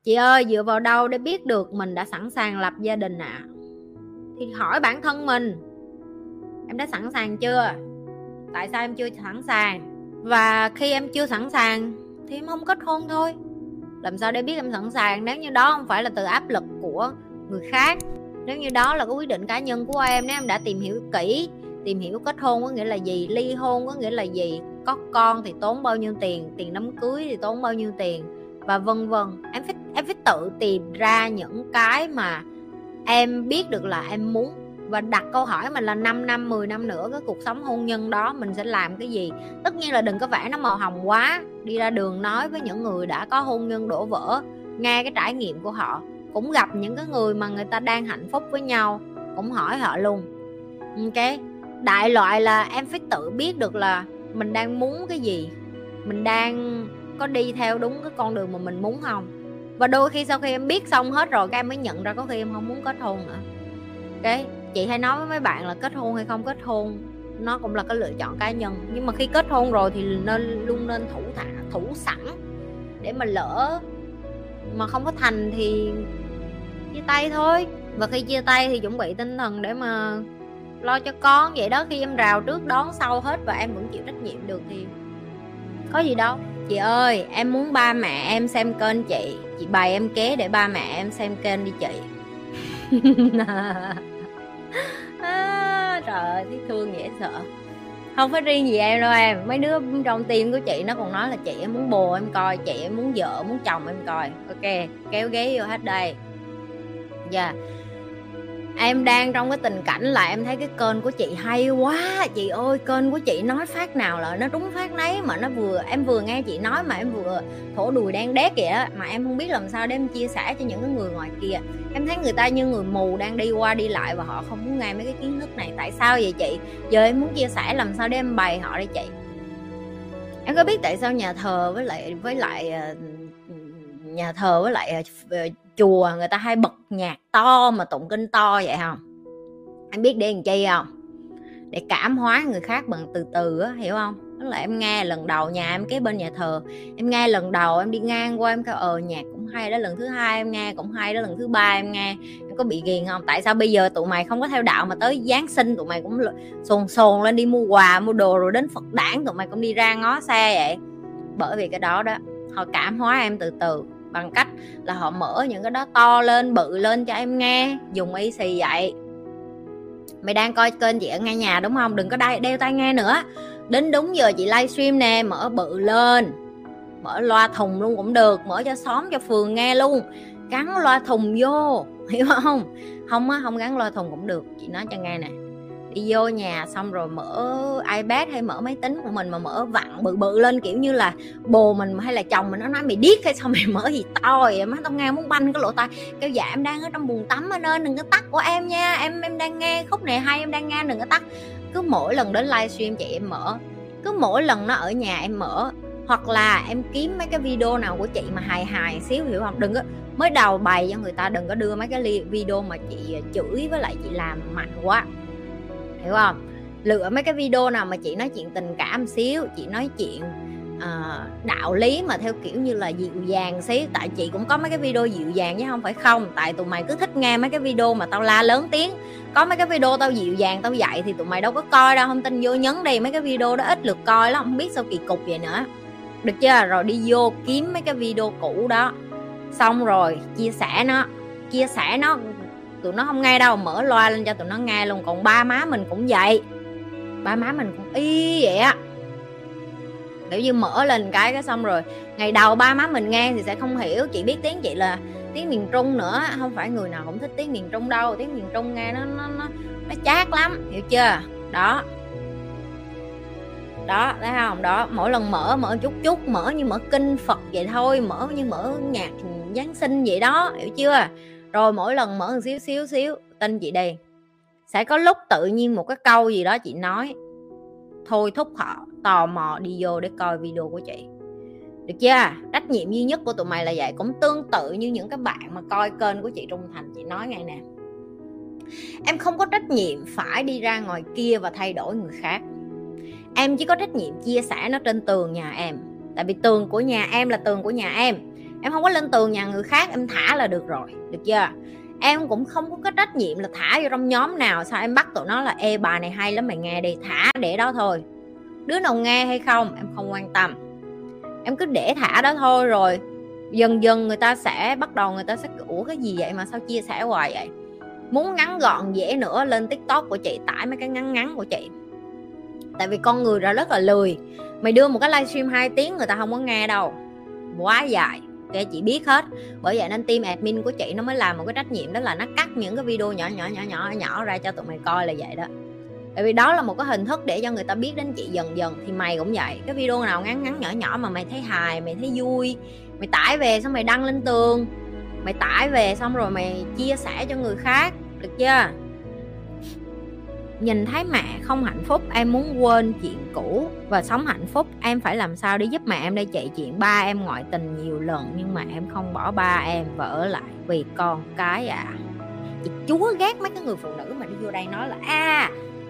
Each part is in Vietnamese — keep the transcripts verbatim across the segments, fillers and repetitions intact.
Chị ơi, dựa vào đâu để biết được mình đã sẵn sàng lập gia đình ạ? À? Thì hỏi bản thân mình, em đã sẵn sàng chưa? Tại sao em chưa sẵn sàng? Và khi em chưa sẵn sàng thì em không kết hôn thôi. Làm sao để biết em sẵn sàng nếu như đó không phải là từ áp lực của người khác? Nếu như đó là cái quyết định cá nhân của em, nếu em đã tìm hiểu kỹ, tìm hiểu kết hôn có nghĩa là gì, ly hôn có nghĩa là gì, có con thì tốn bao nhiêu tiền, tiền đám cưới thì tốn bao nhiêu tiền, và vân vân. Em phải, em phải tự tìm ra những cái mà em biết được là em muốn, và đặt câu hỏi mình là năm năm, mười năm nữa cái cuộc sống hôn nhân đó mình sẽ làm cái gì. Tất nhiên là đừng có vẽ nó màu hồng quá. Đi ra đường nói với những người đã có hôn nhân đổ vỡ, nghe cái trải nghiệm của họ. Cũng gặp những cái người mà người ta đang hạnh phúc với nhau, cũng hỏi họ luôn. Ok, đại loại là em phải tự biết được là mình đang muốn cái gì, mình đang có đi theo đúng cái con đường mà mình muốn không. Và đôi khi sau khi em biết xong hết rồi, các em mới nhận ra có khi em không muốn kết hôn nữa. Ok, chị hay nói với mấy bạn là kết hôn hay không kết hôn nó cũng là cái lựa chọn cá nhân, nhưng mà khi kết hôn rồi thì nên luôn nên thủ thả thủ sẵn, để mà lỡ mà không có thành thì chia tay thôi. Và khi chia tay thì chuẩn bị tinh thần để mà lo cho con vậy đó. Khi em rào trước đón sau hết và em vẫn chịu trách nhiệm được thì có gì đâu. Chị ơi, em muốn ba mẹ em xem kênh chị, chị bày em kế để ba mẹ em xem kênh đi chị. À, trời ơi, thấy thương dễ sợ. Không phải riêng gì em đâu em, mấy đứa trong team của chị nó còn nói là chị em muốn bồ em coi, chị em muốn vợ muốn chồng em coi. Ok, kéo ghế vô hết đây. Dạ yeah. Em đang trong cái tình cảnh là em thấy cái kênh của chị hay quá. Chị ơi, kênh của chị nói phát nào là nó đúng phát nấy, mà nó vừa em vừa nghe chị nói mà em vừa thổ đùi đen đét kìa. Mà em không biết làm sao để em chia sẻ cho những cái người ngoài kia. Em thấy người ta như người mù đang đi qua đi lại và họ không muốn nghe mấy cái kiến thức này. Tại sao vậy chị? Giờ em muốn chia sẻ làm sao để em bày họ đây chị. Em có biết tại sao nhà thờ với lại với lại nhà thờ với lại chùa người ta hay bật nhạc to mà tụng kinh to vậy không? Em biết để làm chi không? Để cảm hóa người khác bằng từ từ á, hiểu không? Tức là em nghe lần đầu, nhà em kế bên nhà thờ, em nghe lần đầu em đi ngang qua em kêu ờ nhạc cũng hay đó, lần thứ hai em nghe cũng hay đó, lần thứ ba em nghe em có bị ghiền không? Tại sao bây giờ tụi mày không có theo đạo mà tới Giáng sinh tụi mày cũng sồn sồn lên đi mua quà mua đồ, rồi đến Phật đản tụi mày cũng đi ra ngó xe vậy? Bởi vì cái đó đó, họ cảm hóa em từ từ bằng cách là họ mở những cái đó to lên bự lên cho em nghe, dùng y xì vậy. Mày đang coi kênh chị ở ngay nhà đúng không? Đừng có đeo, đeo tai nghe nữa. Đến đúng giờ chị livestream nè, mở bự lên, mở loa thùng luôn cũng được, mở cho xóm cho phường nghe luôn, gắn loa thùng vô, hiểu không? Không á, không gắn loa thùng cũng được. Chị nói cho nghe nè, đi vô nhà xong rồi mở iPad hay mở máy tính của mình mà mở vặn bự bự lên, kiểu như là bồ mình hay là chồng mình nó nói mày điếc hay sao mày mở gì to vậy, má tao nghe muốn banh cái lỗ tai. Kêu dạ em đang ở trong buồng tắm nên đừng có tắt của em nha, em em đang nghe khúc này hay em đang nghe đừng có tắt. Cứ mỗi lần đến livestream chị em mở, cứ mỗi lần nó ở nhà em mở, hoặc là em kiếm mấy cái video nào của chị mà hài hài xíu, hiểu không? Đừng có mới đầu bày cho người ta, đừng có đưa mấy cái video mà chị chửi với lại chị làm mạnh quá, hiểu không? Lựa mấy cái video nào mà chị nói chuyện tình cảm xíu, chị nói chuyện uh, đạo lý mà theo kiểu như là dịu dàng xíu. Tại chị cũng có mấy cái video dịu dàng chứ không phải không. Tại tụi mày cứ thích nghe mấy cái video mà tao la lớn tiếng. Có mấy cái video tao dịu dàng tao dạy thì tụi mày đâu có coi đâu. Không tin vô nhấn đi, mấy cái video đó ít lượt coi lắm, không biết sao kỳ cục vậy nữa. Được chưa? Rồi đi vô kiếm mấy cái video cũ đó, xong rồi chia sẻ nó, chia sẻ nó tụi nó không nghe đâu, mở loa lên cho tụi nó nghe luôn. Còn ba má mình cũng vậy, ba má mình cũng y vậy á, kiểu như mở lên cái cái xong rồi ngày đầu ba má mình nghe thì sẽ không hiểu. Chị biết tiếng chị là tiếng miền Trung nữa, không phải người nào cũng thích tiếng miền Trung đâu. Tiếng miền Trung nghe nó nó nó, nó chát lắm, hiểu chưa? Đó đó, thấy không? Đó, mỗi lần mở mở chút chút, mở như mở kinh Phật vậy thôi, mở như mở nhạc Giáng sinh vậy đó, hiểu chưa? Rồi mỗi lần mở một xíu xíu xíu, tin chị đi, sẽ có lúc tự nhiên một cái câu gì đó chị nói thôi thúc họ tò mò đi vô để coi video của chị. Được chưa? Trách nhiệm duy nhất của tụi mày là vậy. Cũng tương tự như những cái bạn mà coi kênh của chị Trung Thành, chị nói ngay nè, em không có trách nhiệm phải đi ra ngoài kia và thay đổi người khác. Em chỉ có trách nhiệm chia sẻ nó trên tường nhà em. Tại vì tường của nhà em là tường của nhà em. Em không có lên tường nhà người khác, em thả là được rồi, được chưa? Em cũng không có cái trách nhiệm là thả vô trong nhóm nào sao em bắt tụi nó là ê bài này hay lắm mày nghe đi, thả để đó thôi. Đứa nào nghe hay không em không quan tâm, em cứ để thả đó thôi. Rồi dần dần người ta sẽ bắt đầu, người ta sẽ ủa cái gì vậy mà sao chia sẻ hoài vậy. Muốn ngắn gọn dễ nữa, lên TikTok của chị tải mấy cái ngắn ngắn của chị. Tại vì con người ra rất là lười. Mày đưa một cái livestream hai tiếng người ta không có nghe đâu, quá dài. Ok, chị biết hết. Bởi vậy nên team admin của chị nó mới làm một cái trách nhiệm, đó là nó cắt những cái video nhỏ nhỏ nhỏ nhỏ nhỏ ra cho tụi mày coi là vậy đó. Tại vì đó là một cái hình thức để cho người ta biết đến chị dần dần. Thì mày cũng vậy, cái video nào ngắn ngắn nhỏ nhỏ mà mày thấy hài, mày thấy vui, mày tải về xong mày đăng lên tường, mày tải về xong rồi mày chia sẻ cho người khác, được chưa? Nhìn thấy mẹ không hạnh phúc, em muốn quên chuyện cũ và sống hạnh phúc. Em phải làm sao để giúp mẹ em đây chị? Chuyện ba em ngoại tình nhiều lần nhưng mà em không bỏ ba em và ở lại vì con cái à. Chị chúa ghét mấy cái người phụ nữ mà đi vô đây nói là à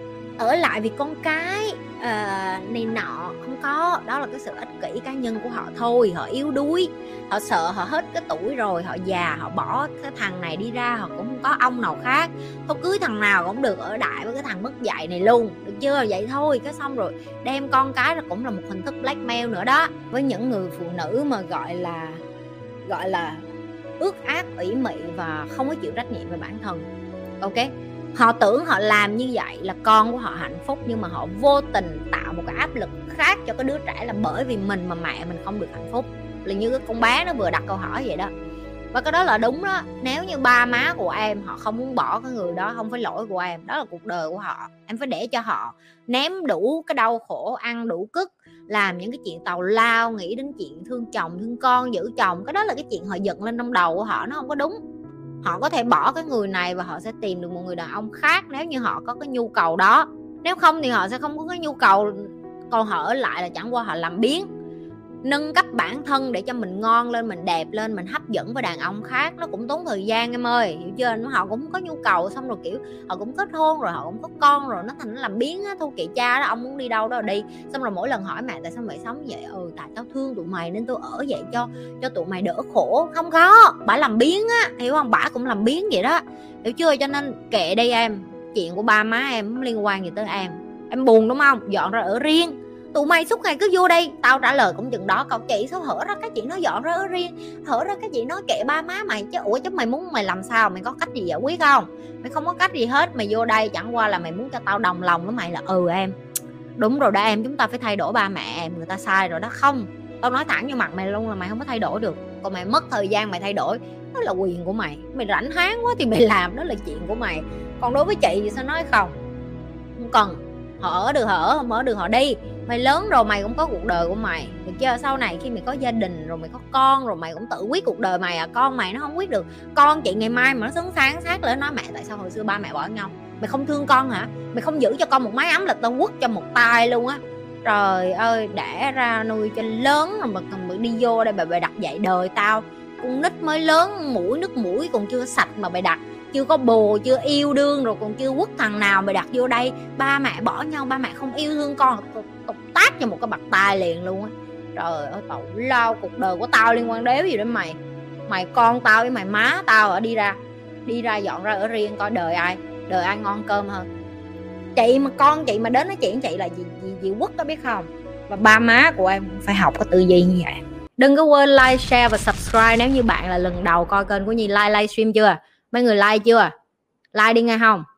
ở lại vì con cái uh, này nọ. Không có, đó là cái sự ích kỷ cá nhân của họ thôi. Họ yếu đuối, họ sợ họ hết cái tuổi rồi, họ già, họ bỏ cái thằng này đi ra, họ cũng không có ông nào khác, thôi cưới thằng nào cũng được, ở đại với cái thằng mất dạy này luôn, được chưa? Vậy thôi, cái xong rồi đem con cái là cũng là một hình thức blackmail nữa đó. Với những người phụ nữ mà gọi là gọi là ước ác, ủy mị và không có chịu trách nhiệm về bản thân, ok, họ tưởng họ làm như vậy là con của họ hạnh phúc, nhưng mà họ vô tình tạo một cái áp lực khác cho cái đứa trẻ là bởi vì mình mà mẹ mình không được hạnh phúc. Là như cái con bé nó vừa đặt câu hỏi vậy đó. Và cái đó là đúng đó. Nếu như ba má của em họ không muốn bỏ cái người đó, không phải lỗi của em, đó là cuộc đời của họ. Em phải để cho họ ném đủ cái đau khổ, ăn đủ cứt, làm những cái chuyện tào lao, nghĩ đến chuyện thương chồng, thương con, giữ chồng. Cái đó là cái chuyện họ dựng lên trong đầu của họ, nó không có đúng. Họ có thể bỏ cái người này và họ sẽ tìm được một người đàn ông khác nếu như họ có cái nhu cầu đó. Nếu không thì họ sẽ không có cái nhu cầu. Còn họ ở lại là chẳng qua họ làm biếng, nâng cấp bản thân để cho mình ngon lên, mình đẹp lên, mình hấp dẫn với đàn ông khác. Nó cũng tốn thời gian em ơi, hiểu chưa? Họ cũng có nhu cầu, xong rồi kiểu họ cũng kết hôn rồi, họ cũng có con rồi, nó thành nó làm biếng á. Thôi kệ cha đó, ông muốn đi đâu đó đi. Xong rồi mỗi lần hỏi mẹ tại sao mày sống vậy, ừ tại tao thương tụi mày nên tôi ở vậy cho cho tụi mày đỡ khổ. Không có, bả làm biếng á, hiểu không? Bả cũng làm biếng vậy đó, hiểu chưa? Cho nên kệ đây em, chuyện của ba má em không liên quan gì tới em. Em buồn đúng không? Dọn ra ở riêng. Tụi mày suốt ngày cứ vô đây, tao trả lời cũng chừng đó. Cậu chị sao hở ra cái chuyện nó dọn ra ở riêng, hở ra cái chuyện nói kệ ba má mày chứ. Ủa chứ mày muốn mày làm sao? Mày có cách gì giải quyết không? Mày không có cách gì hết. Mày vô đây chẳng qua là mày muốn cho tao đồng lòng với mày là ừ em đúng rồi đó em, chúng ta phải thay đổi ba mẹ em, người ta sai rồi đó. Không, tao nói thẳng vô mặt mày luôn là mày không có thay đổi được. Còn mày mất thời gian mày thay đổi, đó là quyền của mày. Mày rảnh háng quá thì mày làm, đó là chuyện của mày. Còn đối với chị thì sao nói không? Không cần. Họ ở được họ ở, không ở được họ đi. Mày lớn rồi mày cũng có cuộc đời của mày, được chưa? Sau này khi mày có gia đình rồi, mày có con rồi, mày cũng tự quyết cuộc đời mày à. Con mày nó không quyết được. Con chị ngày mai mà nó sướng sáng sát lại nói mẹ tại sao hồi xưa ba mẹ bỏ nhau? Mày không thương con hả? Mày không giữ cho con một mái ấm là tao quất cho một tay luôn á. Trời ơi, đẻ ra nuôi cho lớn rồi mà còn đi vô đây bà bày đặt dạy đời tao. Con nít mới lớn, mũi nước mũi còn chưa sạch mà bày đặt, chưa có bồ, chưa yêu đương rồi còn chưa quất thằng nào mày đặt vô đây. Ba mẹ bỏ nhau, ba mẹ không yêu thương con, tục tác cho một cái bạc tai liền luôn á. Trời ơi, tao lao, cuộc đời của tao liên quan đéo gì đến mày. Mày con tao với mày má tao ở đi ra, đi ra dọn ra ở riêng coi đời ai, đời ai ngon cơm hơn. Chị mà con chị mà đến nói chuyện chị là gì gì gì quất có biết không? Và ba má của em phải học cái tư duy như vậy. Đừng có quên like, share và subscribe nếu như bạn là lần đầu coi kênh của Nhi. Like livestream chưa? Mấy người like chưa? Like đi nghe không?